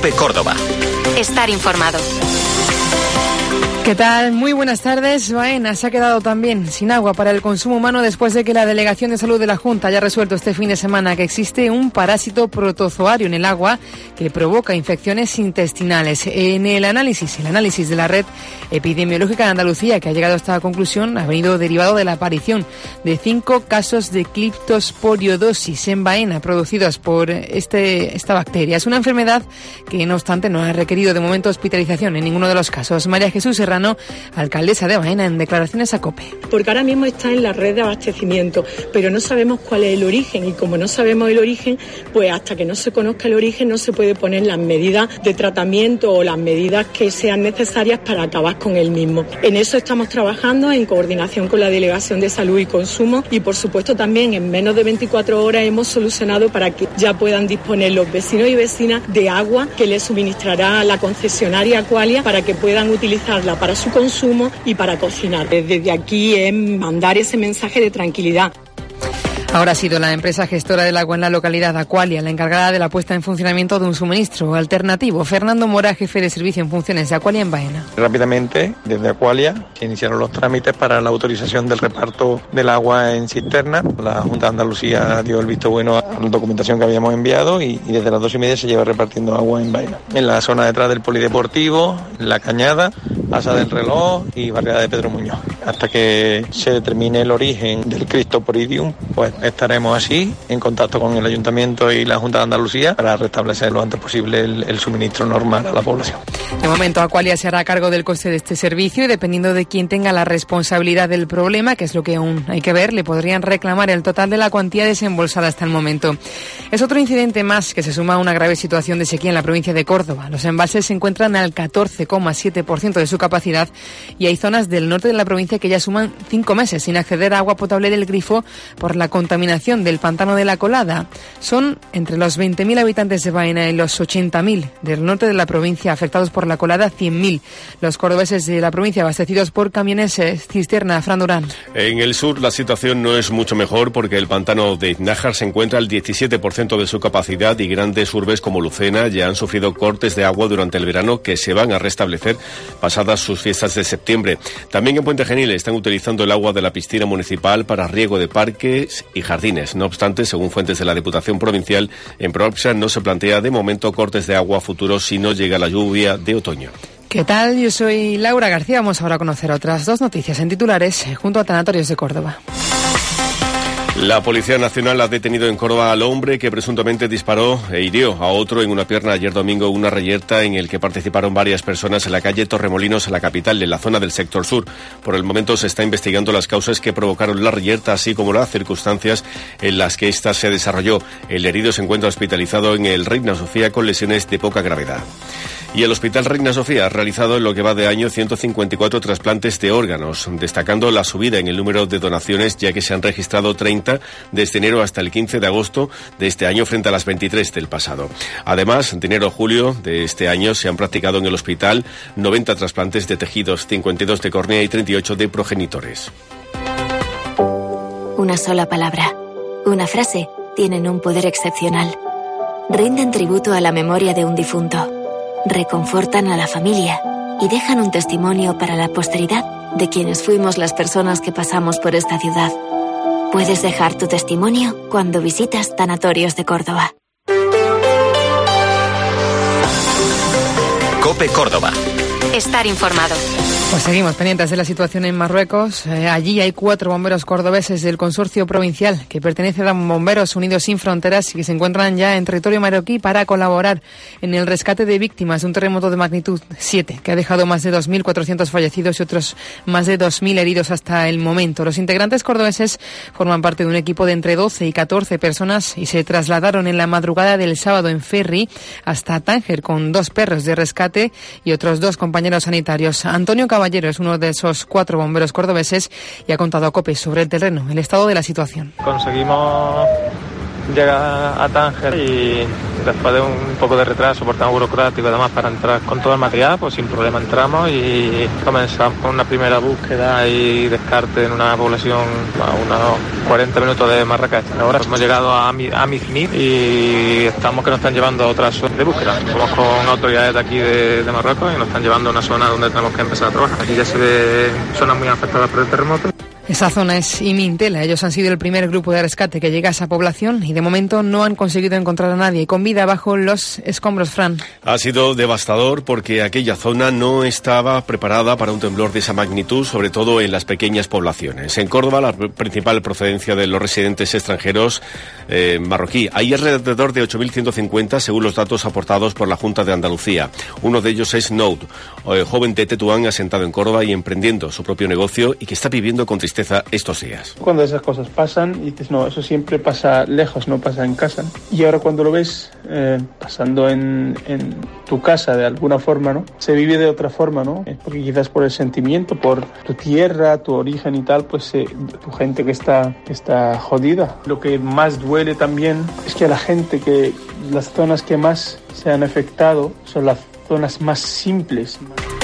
COPE Córdoba. Estar informado. ¿Qué tal? Muy buenas tardes. Baena se ha quedado también sin agua para el consumo humano después de que la Delegación de Salud de la Junta haya resuelto este fin de semana que existe un parásito protozoario en el agua que provoca infecciones intestinales. En el análisis de la Red Epidemiológica de Andalucía, que ha llegado a esta conclusión, ha venido derivado de la aparición de 5 casos de cliptosporiodosis en Baena producidos por esta bacteria. Es una enfermedad que, no obstante, no ha requerido de momento hospitalización en ninguno de los casos. María Jesús Serrano, alcaldesa de Baena, en declaraciones a COPE. Porque ahora mismo está en la red de abastecimiento, pero no sabemos cuál es el origen, y como no sabemos el origen, pues hasta que no se conozca el origen no se puede poner las medidas de tratamiento o las medidas que sean necesarias para acabar con el mismo. En eso estamos trabajando en coordinación con la Delegación de Salud y Consumo, y por supuesto también en menos de 24 horas hemos solucionado para que ya puedan disponer los vecinos y vecinas de agua que les suministrará la concesionaria Aqualia para que puedan utilizarla para su consumo y para cocinar. Desde aquí es mandar ese mensaje de tranquilidad. Ahora ha sido la empresa gestora del agua en la localidad, Aqualia, la encargada de la puesta en funcionamiento de un suministro alternativo. Fernando Mora, jefe de servicio en funciones de Aqualia en Baena. Rápidamente, desde Aqualia, se iniciaron los trámites para la autorización del reparto del agua en cisterna. La Junta de Andalucía dio el visto bueno a la documentación que habíamos enviado y desde las 2:30 se lleva repartiendo agua en Baena. En la zona detrás del polideportivo, en La Cañada, Asa del Reloj y barriada de Pedro Muñoz. Hasta que se determine el origen del Cryptosporidium, pues estaremos así en contacto con el Ayuntamiento y la Junta de Andalucía para restablecer lo antes posible el suministro normal a la población. De momento, Aqualia se hará cargo del coste de este servicio y, dependiendo de quién tenga la responsabilidad del problema, que es lo que aún hay que ver, le podrían reclamar el total de la cuantía desembolsada hasta el momento. Es otro incidente más que se suma a una grave situación de sequía en la provincia de Córdoba. Los embalses se encuentran al 14,7% de su capacidad y hay zonas del norte de la provincia que ya suman 5 meses sin acceder a agua potable del grifo por la contaminación del pantano de la Colada. Son entre los 20.000 habitantes de Baena y los 80.000 del norte de la provincia afectados por la Colada, 100.000. Los cordobeses de la provincia abastecidos por camiones cisterna. Fran Durán. En el sur la situación no es mucho mejor porque el pantano de Iznájar se encuentra al 17% de su capacidad y grandes urbes como Lucena ya han sufrido cortes de agua durante el verano que se van a restablecer pasadas sus fiestas de septiembre. También en Puente Genil están utilizando el agua de la piscina municipal para riego de parques y jardines. No obstante, según fuentes de la Diputación Provincial, en Provenza no se plantea de momento cortes de agua futuros si no llega la lluvia de otoño. ¿Qué tal? Yo soy Laura García. Vamos ahora a conocer otras 2 noticias en titulares junto a Tanatorios de Córdoba. La Policía Nacional ha detenido en Córdoba al hombre que presuntamente disparó e hirió a otro en una pierna ayer domingo, una reyerta en el que participaron varias personas en la calle Torremolinos, en la capital, en la zona del sector sur. Por el momento se está investigando las causas que provocaron la reyerta, así como las circunstancias en las que ésta se desarrolló. El herido se encuentra hospitalizado en el Reina Sofía con lesiones de poca gravedad. Y el Hospital Reina Sofía ha realizado en lo que va de año 154 trasplantes de órganos, destacando la subida en el número de donaciones, ya que se han registrado 30 desde enero hasta el 15 de agosto de este año frente a las 23 del pasado. Además, de enero a julio de este año se han practicado en el hospital 90 trasplantes de tejidos, 52 de córnea y 38 de progenitores. Una sola palabra, una frase, tienen un poder excepcional. Rinden tributo a la memoria de un difunto, reconfortan a la familia y dejan un testimonio para la posteridad de quienes fuimos las personas que pasamos por esta ciudad. Puedes dejar tu testimonio cuando visitas Tanatorios de Córdoba. COPE Córdoba. Estar informado. Pues seguimos pendientes de la situación en Marruecos. Allí hay 4 bomberos cordobeses del consorcio provincial que pertenece a Bomberos Unidos Sin Fronteras y que se encuentran ya en territorio marroquí para colaborar en el rescate de víctimas de un terremoto de magnitud 7 que ha dejado más de 2.400 fallecidos y otros más de 2.000 heridos hasta el momento. Los integrantes cordobeses forman parte de un equipo de entre 12 y 14 personas y se trasladaron en la madrugada del sábado en ferry hasta Tánger con 2 perros de rescate y otros 2 compañeros sanitarios. Antonio Caballero es uno de esos 4 bomberos cordobeses y ha contado a COPE sobre el terreno, el estado de la situación. Conseguimos llegar a Tánger y después de un poco de retraso por tema burocrático y demás para entrar con todo el material, pues sin problema entramos y comenzamos con una primera búsqueda y descarte en una población a unos 40 minutos de Marrakech. Ahora hemos llegado a Mizmit y estamos que nos están llevando a otra zona de búsqueda. Estamos con autoridades de aquí de Marruecos y nos están llevando a una zona donde tenemos que empezar a trabajar. Aquí ya se ve zonas muy afectadas por el terremoto. Esa zona es Imintela. Ellos han sido el primer grupo de rescate que llega a esa población y de momento no han conseguido encontrar a nadie con vida bajo los escombros, Fran. Ha sido devastador porque aquella zona no estaba preparada para un temblor de esa magnitud, sobre todo en las pequeñas poblaciones. En Córdoba, la principal procedencia de los residentes extranjeros marroquí. Hay alrededor de 8.150 según los datos aportados por la Junta de Andalucía. Uno de ellos es Noud, joven de Tetuán asentado en Córdoba y emprendiendo su propio negocio y que está viviendo con tristeza estos días. Cuando esas cosas pasan y dices, no, eso siempre pasa lejos, no pasa en casa. Y ahora cuando lo ves pasando en tu casa de alguna forma, ¿no? Se vive de otra forma, ¿no? Porque quizás por el sentimiento, por tu tierra, tu origen y tal, pues tu gente que está jodida. Lo que más duele también es que a la gente que las zonas que más se han afectado son las zonas más simples.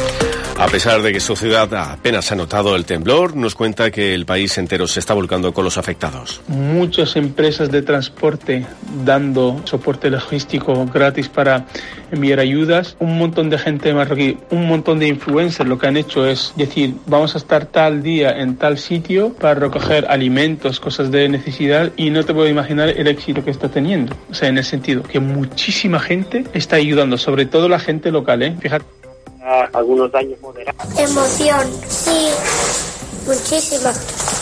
A pesar de que su ciudad apenas ha notado el temblor, nos cuenta que el país entero se está volcando con los afectados. Muchas empresas de transporte dando soporte logístico gratis para enviar ayudas. Un montón de gente marroquí, un montón de influencers lo que han hecho es decir, vamos a estar tal día en tal sitio para recoger alimentos, cosas de necesidad y no te puedo imaginar el éxito que está teniendo. O sea, en el sentido que muchísima gente está ayudando, sobre todo la gente local, Fíjate. Algunos daños moderados. Emoción, sí, muchísima.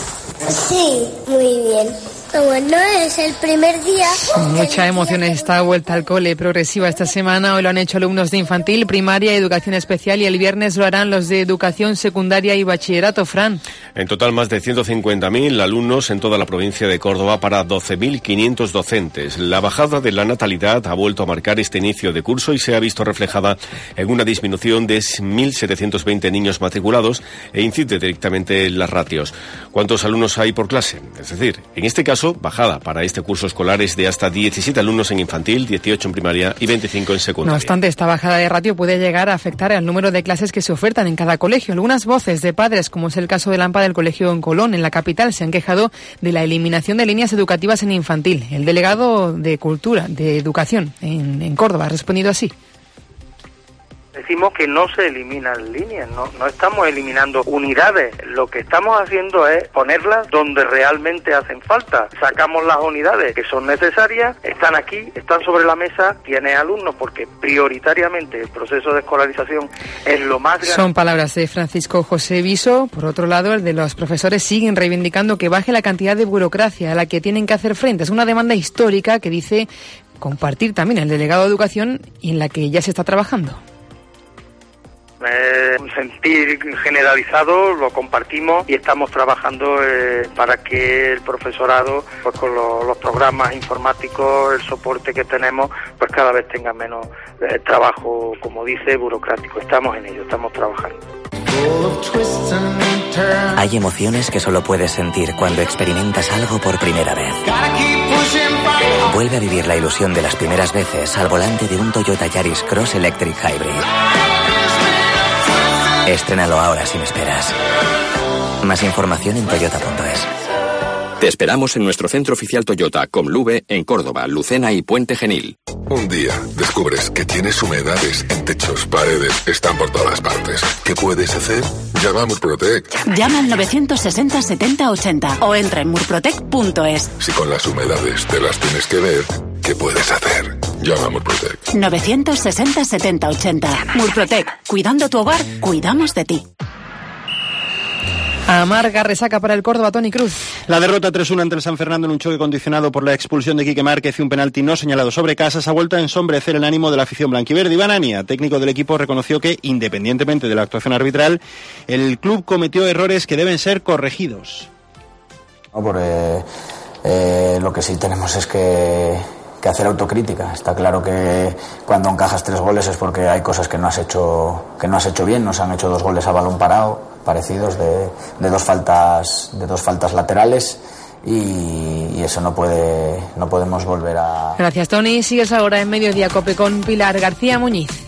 Sí, muy bien. Bueno, es el primer día. Mucha emoción esta vuelta al cole progresiva esta semana. Hoy lo han hecho alumnos de infantil, primaria y educación especial y el viernes lo harán los de educación secundaria y bachillerato, Fran. En total más de 150.000 alumnos en toda la provincia de Córdoba para 12.500 docentes. La bajada de la natalidad ha vuelto a marcar este inicio de curso y se ha visto reflejada en una disminución de 1.720 niños matriculados e incide directamente en las ratios. ¿Cuántos alumnos hay por clase? Es decir, en este caso, bajada para este curso escolar es de hasta 17 alumnos en infantil, 18 en primaria y 25 en secundaria. No obstante, esta bajada de ratio puede llegar a afectar al número de clases que se ofertan en cada colegio. Algunas voces de padres, como es el caso de Lampa del colegio en Colón, en la capital, se han quejado de la eliminación de líneas educativas en infantil. El delegado de Cultura, de Educación en Córdoba, ha respondido así. Decimos que no se eliminan líneas, no estamos eliminando unidades, lo que estamos haciendo es ponerlas donde realmente hacen falta. Sacamos las unidades que son necesarias, están aquí, están sobre la mesa, tiene alumnos, porque prioritariamente el proceso de escolarización es lo más grande. Son palabras de Francisco José Viso. Por otro lado, el de los profesores siguen reivindicando que baje la cantidad de burocracia a la que tienen que hacer frente. Es una demanda histórica que dice compartir también el delegado de Educación y en la que ya se está trabajando. Un sentir generalizado, lo compartimos y estamos trabajando para que el profesorado, pues con los programas informáticos, el soporte que tenemos, pues cada vez tenga menos trabajo, como dice, burocrático. Estamos en ello, estamos trabajando. Hay emociones que solo puedes sentir cuando experimentas algo por primera vez. Vuelve a vivir la ilusión de las primeras veces al volante de un Toyota Yaris Cross Electric Hybrid. Estrénalo ahora sin esperas. Más información en toyota.es. Te esperamos en nuestro centro oficial Toyota, Comlube, en Córdoba, Lucena y Puente Genil. Un día descubres que tienes humedades en techos, paredes, están por todas partes. ¿Qué puedes hacer? Llama a Murprotec. Llama al 960 70 80 o entra en murprotec.es. Si con las humedades te las tienes que ver, ¿qué puedes hacer? Llama a Murprotec. 960 70 80. Murprotec. Cuidando tu hogar, cuidamos de ti. Amarga resaca para el Córdoba, Toni Cruz. La derrota 3-1 ante el San Fernando en un choque condicionado por la expulsión de Quique Márquez y un penalti no señalado sobre Casas ha vuelto a ensombrecer el ánimo de la afición blanquiverde. Iván Ania, técnico del equipo, reconoció que, independientemente de la actuación arbitral, el club cometió errores que deben ser corregidos. Lo que sí tenemos es que hacer autocrítica. Está claro que cuando encajas 3 goles es porque hay cosas que no has hecho bien. Nos han hecho 2 goles a balón parado, parecidos de dos faltas laterales. y eso no podemos volver a... Gracias, Tony. Sigues ahora en Mediodía Cope con Pilar García Muñiz.